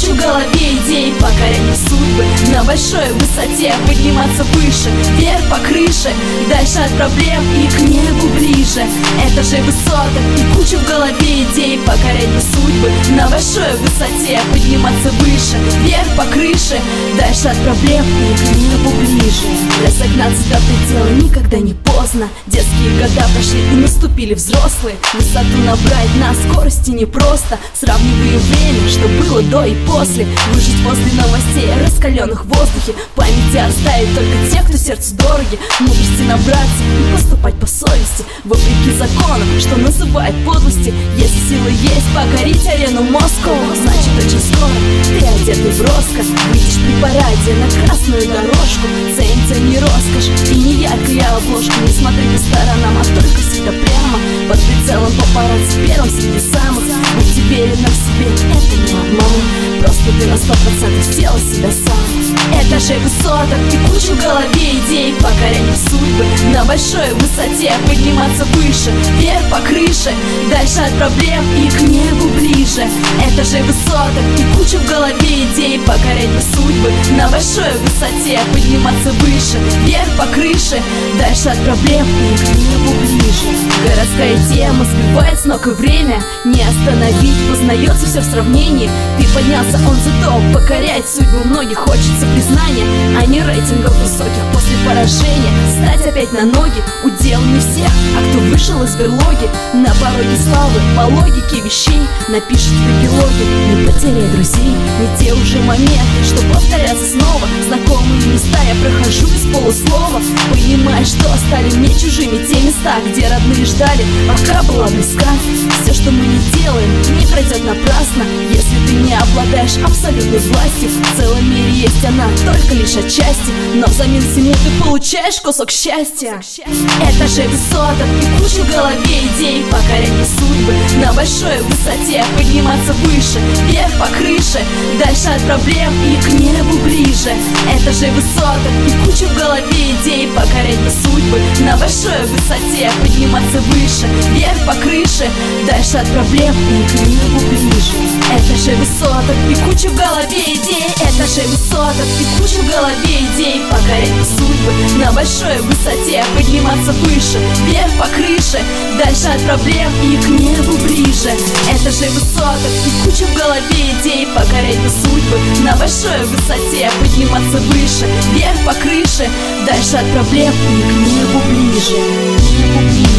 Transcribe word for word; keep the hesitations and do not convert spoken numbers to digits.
кучу в голове идей, покорять судьбы, на большой высоте подниматься выше, вверх по крыше, дальше от проблем и к небу ближе. Это же высота и куча в голове идей, покорять судьбы, на большой высоте подниматься выше, вверх по крыше, дальше от проблем и к небу ближе. Разогнаться до предела никогда не поздно. Детские года прошли и наступили взрослые. Высоту набрать на скорости непросто. Сравниваю время, что было до и после. Выжить после новостей, раскаленных в воздухе. Памяти оставить только те, кто сердцу дороги. Мудрости набраться и поступать по совести, вопреки законам, что называют подлости. Если силы есть покорить арену Москву, значит очень скоро ты одетый в роскошь выйдешь при параде на красную дорожку. Ценится не роскошь и не яркая обложка. Не смотри по сторонам, а только всегда прямо. Под прицелом папарацци первым среди самых. Будь уверена в себе, это не обман. Просто ты на сто процентов сделал себя сам. Это же высота и куча в голове идей, покорять судьбы, на большой высоте подниматься выше, вверх по крыше, дальше от проблем и к небу ближе. Это же высота и куча в голове идей, покорять судьбы, на большой высоте подниматься выше, вверх по крыше, дальше от проблем и к небу ближе. Городская тема сбивает с ног и время не остановить, познается все в сравнении. Ты поднялся, он зато покорять судьбу многих хочется признания, а не рейтингов высоких после поражения. Стать опять на ноги удел не всех, а кто вышел из берлоги на пороге славы, по логике вещей напишет в эпилоге. Не потеряй друзей, не те уже моменты, что повторятся снова. Знакомые места я прохожу без полуслова, понимая, что стали мне чужими те места, где родные ждали, пока была близка. Все, что мы не делаем, не пройдет напрасно, если ты не обладаешь абсолютной властью. В целом мире есть она только лишь отчасти, но взамен всему ты получаешь кусок счастья. Это же высота и куча в голове идей, покорять судьбы, на большой высоте подниматься выше, вверх по крыше, дальше от проблем и к небу ближе. Это же высота и куча в голове идей, покорять судьбы, на большой высоте подниматься выше, вверх по крыше, дальше от проблем и к небу ближе. Это же высота и куча в голове идей, это же высота и куча в голове идей, покорять судьбы, на большой высоте подниматься выше, вверх по крыше, дальше от проблем и к небу ближе. Это же высота и куча в голове идей, покорять судьбы, на большой высоте подниматься выше, вверх по крыше, дальше от проблем и к небу ближе, к небу ближе.